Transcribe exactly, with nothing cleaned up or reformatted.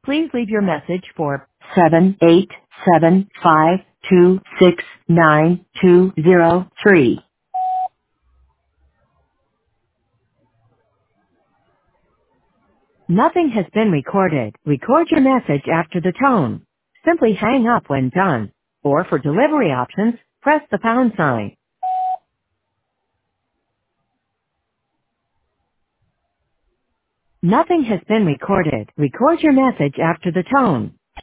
Please leave your message for seven eight seven five two six nine two zero three. Nothing has been recorded. Record your message after the tone. Simply hang up when done. Or for delivery options, press the pound sign. Nothing has been recorded. Record your message after the tone.